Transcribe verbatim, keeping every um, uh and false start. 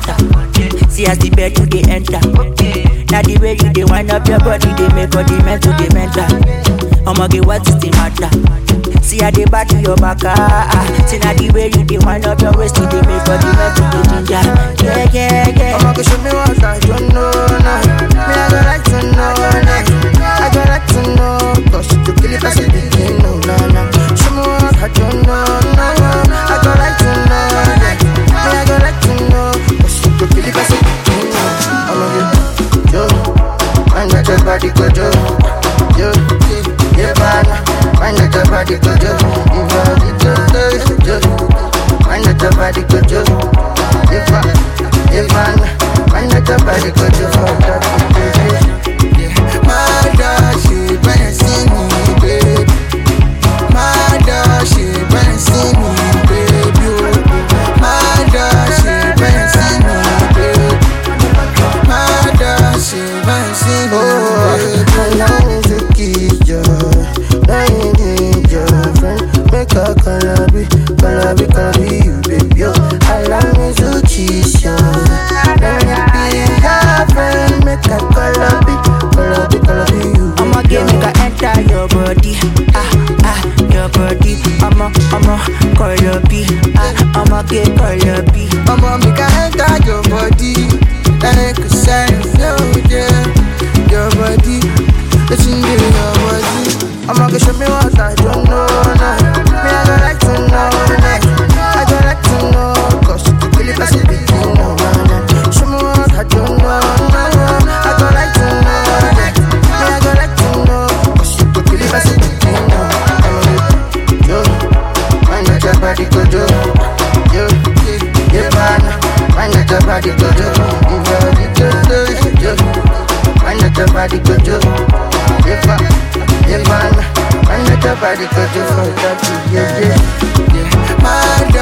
matter. See as the bed you dey enter. Now the way you dey wind up your body, they make all the mental, the mental. I'ma get what is the matter? See how they back to your back, ah, ah. See now the way you dey wind up your waist, you dey make all the mental, the ginger. Yeah, yeah, yeah. I'ma go show me what I don't know, no. Me I go like to know, no. I go like to know, cause you kill it as a begin, no, no, no. Show me what I don't know, no. I go like to know, yeah. Me I go like to know, cause you kill it as a begin, no. I'ma get yo, find out your body go yo, yo, yeah, man. Find out your body go yo, you body go yo, find out your body go yo, yeah, man, yeah, man. Find out your body go yo, yeah. My dog, she better see me, baby. My dog, she better see me, baby. My dog, she better see me, baby. My dog, she better see me, baby. Allow me to kiss you, I need your friend. Make a calabi, calabi, calabi, you baby. Allow me to kiss you, let me be your friend. Make a calabi, calabi, calabi, you. I'ma get me to enter your body, ah ah, your body. I'ma I'ma call your B, ah I'ma get call your B. I'ma make a enter your body, like a sign, no, yeah. Your body, listen to your body. I'ma go show me what I don't know, no. Me I go like to know, no. I go like to know, cause you kill it as a begin, no, no. Show me what I don't know, no. I go like to know, yeah. Me I go like to know, cause you kill it as a begin, no. I'ma get yo, find out your body go yo, yo, yeah, man. Find out your body go yo, you body go yo, find out your body go yo, yeah, man, yeah, man. Find out your body go yo for that, yeah, yeah, yeah. My